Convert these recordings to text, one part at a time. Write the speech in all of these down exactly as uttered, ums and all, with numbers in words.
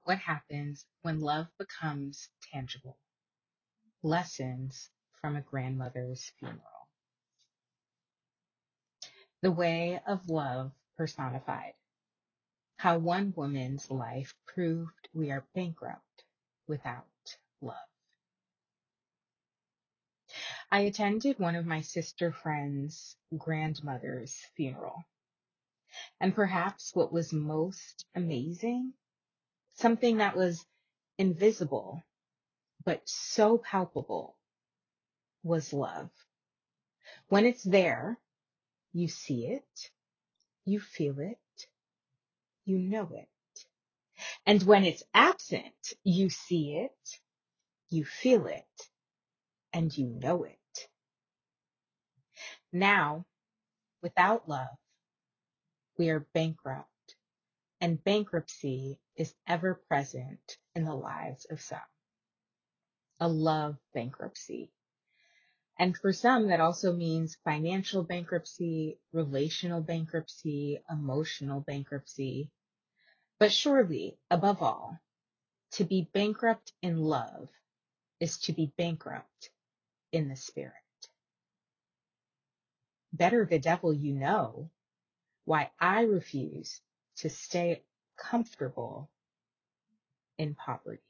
What happens when love becomes tangible? Lessons from a grandmother's funeral. The way of love personified. How one woman's life proved we are bankrupt without love. I attended one of my sister friend's grandmother's funeral. And perhaps what was most amazing, something that was invisible but so palpable, was love. When it's there, you see it, you feel it, you know it. And when it's absent, you see it, you feel it, and you know it. Now, without love, we are bankrupt, and bankruptcy is ever present in the lives of some. A love bankruptcy. And for some, that also means financial bankruptcy, relational bankruptcy, emotional bankruptcy. But surely, above all, to be bankrupt in love is to be bankrupt in the spirit. Better the devil you know, why I refuse to stay comfortable in poverty.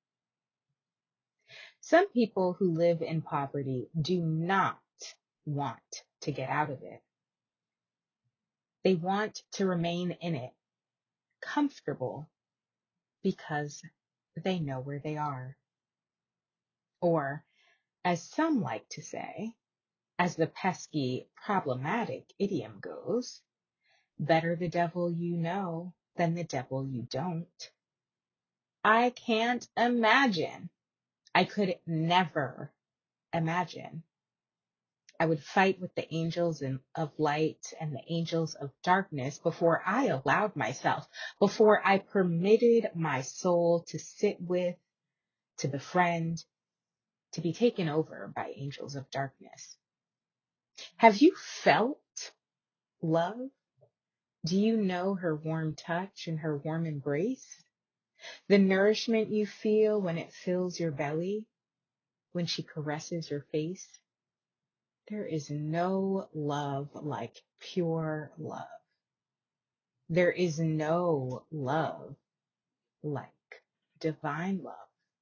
Some people who live in poverty do not want to get out of it. They want to remain in it, comfortable, because they know where they are. Or, as some like to say, as the pesky, problematic idiom goes, better the devil you know than the devil you don't. I can't imagine. I could never imagine. I would fight with the angels in, of light and the angels of darkness before I allowed myself, before I permitted my soul to sit with, to befriend, to be taken over by angels of darkness. Have you felt love? Do you know her warm touch and her warm embrace? The nourishment you feel when it fills your belly, when she caresses your face? There is no love like pure love. There is no love like divine love.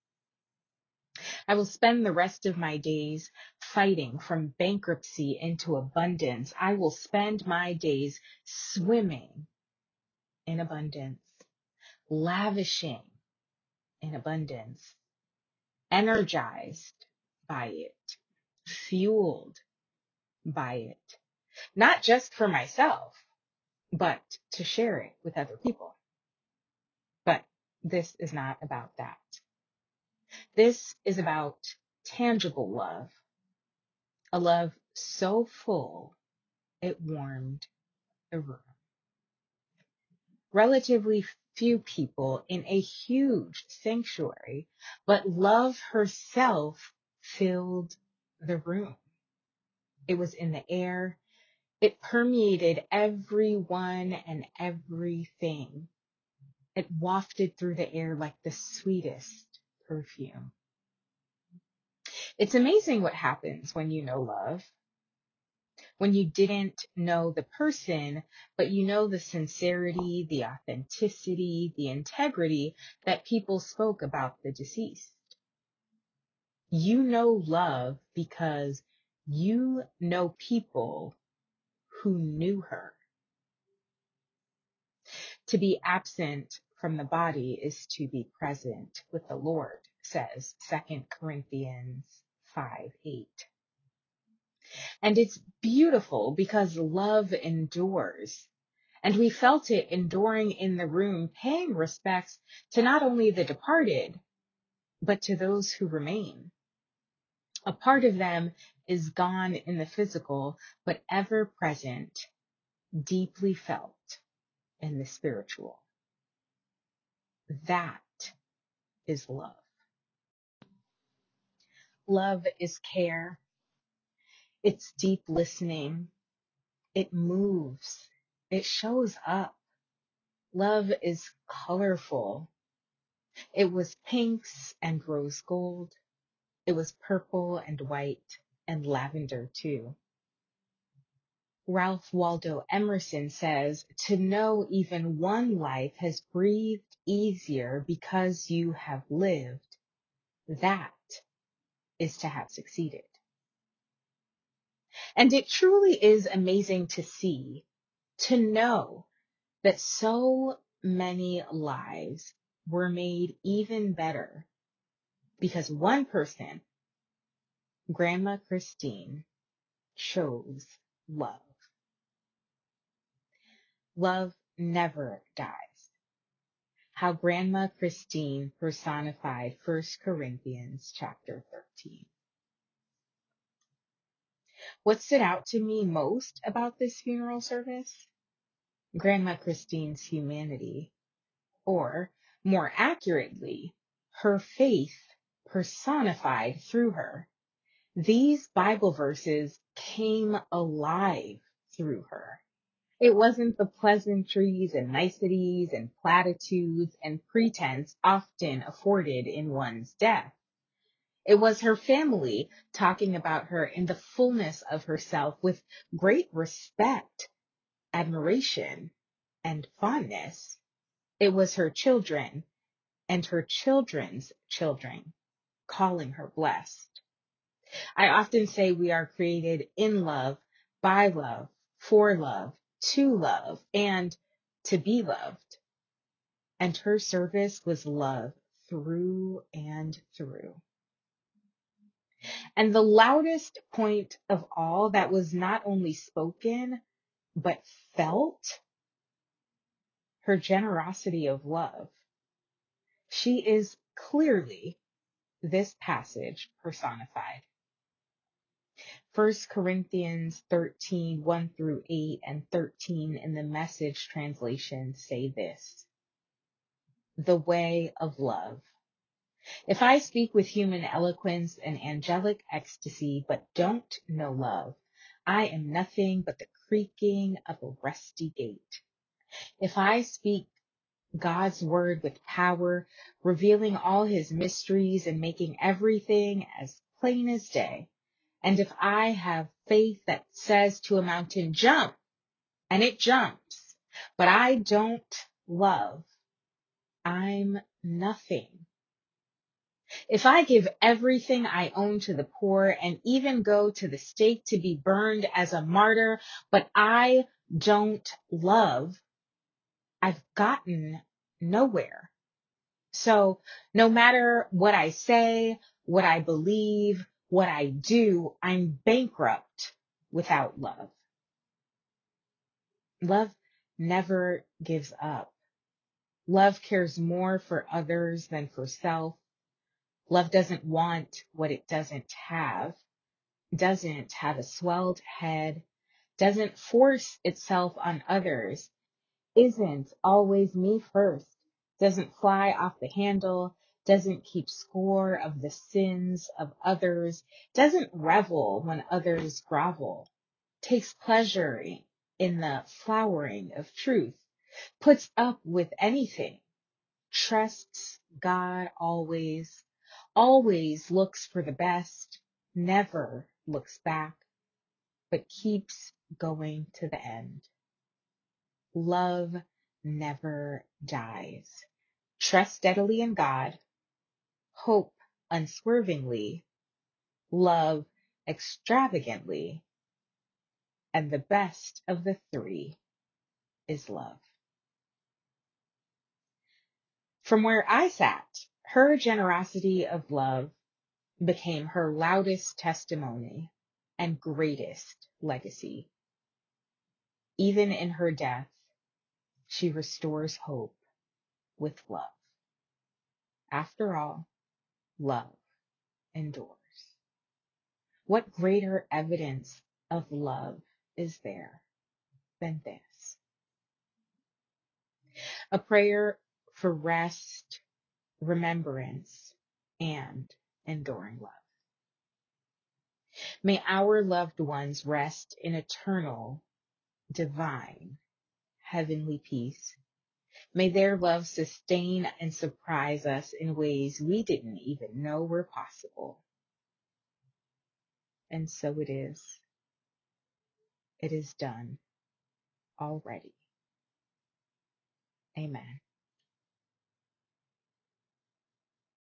I will spend the rest of my days fighting from bankruptcy into abundance. I will spend my days swimming in abundance, lavishing in abundance, energized by it, fueled by it, not just for myself, but to share it with other people. But this is not about that. This is about tangible love, a love so full it warmed the room. Relatively few people in a huge sanctuary, but love herself filled the room. It was in the air. It permeated everyone and everything. It wafted through the air like the sweetest perfume. It's amazing what happens when you know love. When you didn't know the person, but you know the sincerity, the authenticity, the integrity that people spoke about the deceased. You know love because you know people who knew her. To be absent from the body is to be present with the Lord, says Second Corinthians five eight. And it's beautiful because love endures. And we felt it enduring in the room, paying respects to not only the departed, but to those who remain. A part of them is gone in the physical, but ever present, deeply felt in the spiritual. That is love. Love is care. It's deep listening. It moves. It shows up. Love is colorful. It was pinks and rose gold. It was purple and white and lavender too. Ralph Waldo Emerson says, to know even one life has breathed easier because you have lived. That is to have succeeded. And it truly is amazing to see, to know that so many lives were made even better because one person, Grandma Christine, chose love. Love never dies. How Grandma Christine personified First Corinthians chapter thirteen. What stood out to me most about this funeral service? Grandma Christine's humanity, or more accurately, her faith personified through her. These Bible verses came alive through her. It wasn't the pleasantries and niceties and platitudes and pretense often afforded in one's death. It was her family talking about her in the fullness of herself with great respect, admiration, and fondness. It was her children and her children's children calling her blessed. I often say we are created in love, by love, for love, to love, and to be loved. And her service was love through and through. And the loudest point of all that was not only spoken, but felt, her generosity of love. She is clearly this passage personified. First Corinthians thirteen, one through eight and thirteen in the Message translation say this: the way of love. If I speak with human eloquence and angelic ecstasy, but don't know love, I am nothing but the creaking of a rusty gate. If I speak God's word with power, revealing all his mysteries and making everything as plain as day, and if I have faith that says to a mountain, jump, and it jumps, but I don't love, I'm nothing. If I give everything I own to the poor and even go to the stake to be burned as a martyr, but I don't love, I've gotten nowhere. So no matter what I say, what I believe, what I do, I'm bankrupt without love. Love never gives up. Love cares more for others than for self. Love doesn't want what it doesn't have, doesn't have a swelled head, doesn't force itself on others, isn't always me first, doesn't fly off the handle, doesn't keep score of the sins of others, doesn't revel when others grovel, takes pleasure in the flowering of truth, puts up with anything, trusts God always, always looks for the best, never looks back, but keeps going to the end. Love never dies. Trust steadily in God, hope unswervingly, love extravagantly, and the best of the three is love. From where I sat, her generosity of love became her loudest testimony and greatest legacy. Even in her death, she restores hope with love. After all, love endures. What greater evidence of love is there than this? A prayer for rest, remembrance, and enduring love. May our loved ones rest in eternal, divine, heavenly peace. May their love sustain and surprise us in ways we didn't even know were possible. And so it is. It is done already. Amen.